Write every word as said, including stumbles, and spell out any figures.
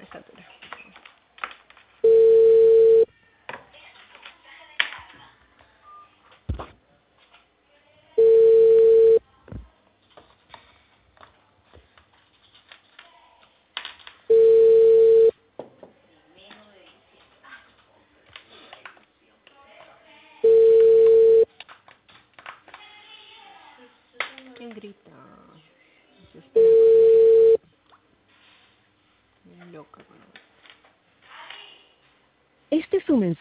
estatura. ¿Quién grita? Desespera. Loca, bro. Este es su mensaje.